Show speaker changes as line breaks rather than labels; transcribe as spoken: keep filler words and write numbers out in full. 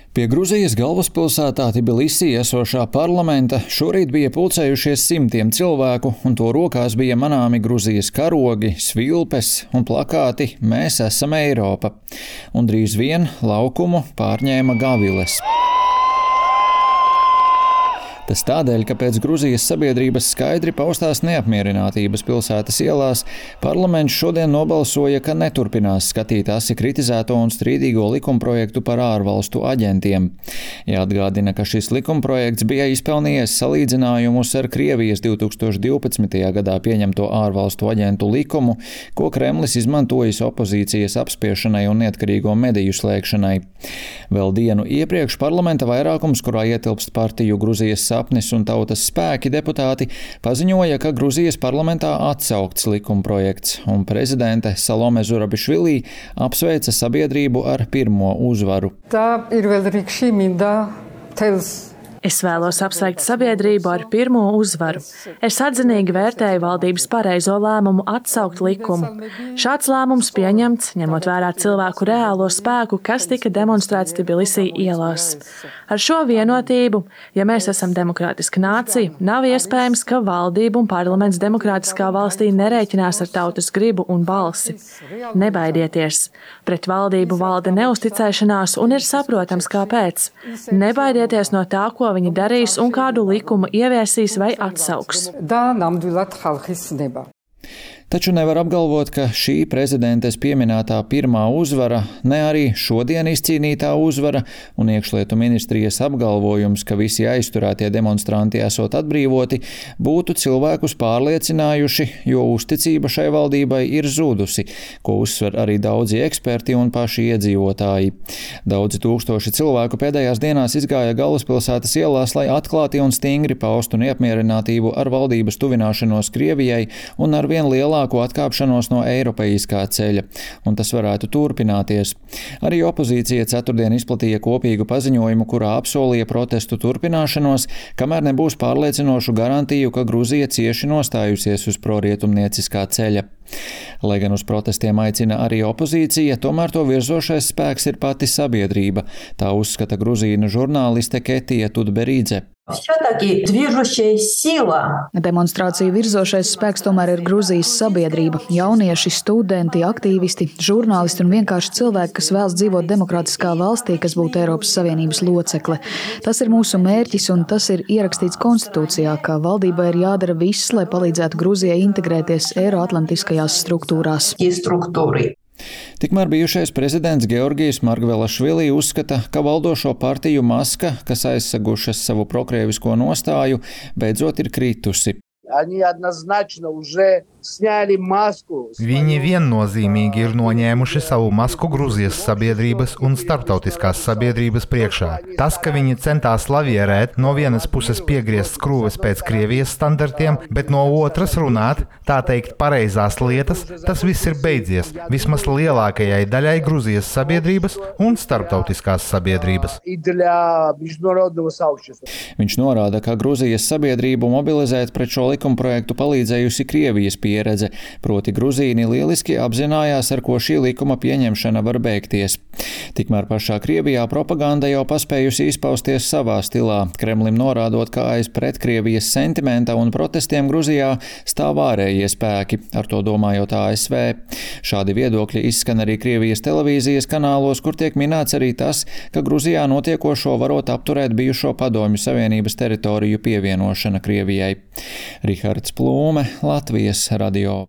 Pie Gruzijas galvaspilsētā Tbilisī esošā parlamenta šorīt bija pulcējušies simtiem cilvēku, un to rokās bija manāmi Gruzijas karogi, svilpes un plakāti "Mēs esam Eiropa", un drīz vien laukumu pārņēma gaviles. Tas tādēļ, ka pēc Gruzijas sabiedrības skaidri paustās neapmierinātības pilsētas ielās parlaments šodien nobalsoja, ka neturpinās skatīt asi kritizēto un strīdīgo likumprojektu par ārvalstu aģentiem. Jāatgādina, ka šis likumprojekts bija izpelnījies salīdzinājumus ar Krievijas divi tūkstoši divpadsmitajā gadā pieņemto ārvalstu aģentu likumu, ko Kremlis izmantojis opozīcijas apspiešanai un neatkarīgo mediju slēgšanai. Vēl dienu iepriekš parlamenta vairākums, kurā ietilpst partiju Gruzijas Sapnis un Tautas spēki deputāti, paziņoja, ka Gruzijas parlamentā atsaukts likumprojekts, un prezidente Salome Zurabišvili apsveica sabiedrību ar pirmo uzvaru.
Tā ir vēl rīkšīmīda tels.
Es vēlos apsveikt sabiedrību ar pirmo uzvaru. Es atzinīgi vērtēju valdības pareizo lēmumu atsaukt likumu. Šāds lēmums pieņemts, ņemot vērā cilvēku reālo spēku, kas tika demonstrēts Tbilisī ielās. Ar šo vienotību, ja mēs esam demokrātiska nācija, nav iespējams, ka valdība un parlaments demokrātiskā valstī nerēķinās ar tautas gribu un balsi. Nebaidieties! Pret valdību valda neusticēšanās, un ir saprotams, kāpēc. Nebaidieties no tā, ko viņi darīs un kādu likumu ieviesīs vai atsauks. Taču nevar apgalvot, ka šī prezidentes pieminētā pirmā uzvara, ne arī šodien izcīnītā uzvara un iekšlietu ministrijas apgalvojums, ka visi aizturētie demonstranti esot atbrīvoti, būtu cilvēkus pārliecinājuši, jo uzticība šai valdībai ir zudusi, ko uzsver arī daudzi eksperti un paši iedzīvotāji. Daudzi tūkstoši cilvēku pēdējās dienās izgāja galvaspilsētas ielās, lai atklāti un stingri paustu neapmierinātību ar valdības tuvināšanos Krievijai un ar vien lielāku atkāpšanos no eiropeiskā ceļa, un tas varētu turpināties. Arī opozīcija ceturtdien izplatīja kopīgu paziņojumu, kurā apsolīja protestu turpināšanos, kamēr nebūs pārliecinošu garantiju, ka Gruzija cieši nostājusies uz prorietumnieciskā ceļa. Lai gan uz protestiem aicina arī opozīcija, tomēr to virzošais spēks ir pati sabiedrība. Tā uzskata gruzīnu žurnāliste Ketija Tudberīdze.
Demonstrāciju virzošais spēks tomēr ir Gruzijas sabiedrība. Jaunieši, studenti, aktīvisti, žurnālisti un vienkārši cilvēki, kas vēlas dzīvot demokrātiskā valstī, kas būtu Eiropas Savienības locekle. Tas ir mūsu mērķis, un tas ir ierakstīts konstitūcijā, ka valdībai ir jādara viss, lai palīdzētu Gruzijai integrēties eiroatlantiskajās struktūrās.
Tikmēr bijušais prezidents Georgijs Margvelašvili uzskata, ka valdošo partiju maska, kas aizsegušas savu prokrievisko nostāju, beidzot ir kritusi.
Viņi viennozīmīgi ir noņēmuši savu masku Gruzijas sabiedrības un starptautiskās sabiedrības priekšā. Tas, ka viņi centās lavierēt, no vienas puses piegriezt skrūves pēc Krievijas standartiem, bet no otras runāt, tā teikt, pareizās lietas, tas viss ir beidzies, vismaz lielākajai daļai Gruzijas sabiedrības un starptautiskās sabiedrības.
Viņš norāda, ka Gruzijas sabiedrību mobilizēt pret šo likumprojektu palīdzējusi Krievijas pieredze, proti gruzīni lieliski apzinājās, ar ko šī likuma pieņemšana var beigties. Tikmēr pašā Krievijā propaganda jau paspējusi izpausties savā stilā, Kremlim norādot, ka aiz pretkrievijas sentimenta un protestiem Gruzijā stāv ārējie spēki, ar to domājot A S V. Šādi viedokļi izskan arī Krievijas televīzijas kanālos, kur tiek minēts arī tas, ka Gruzijā notiekošo varot apturēt bijušo Padomju Savienības teritoriju pievienošana Krievijai. Rihards Plūme, Latvijas radio.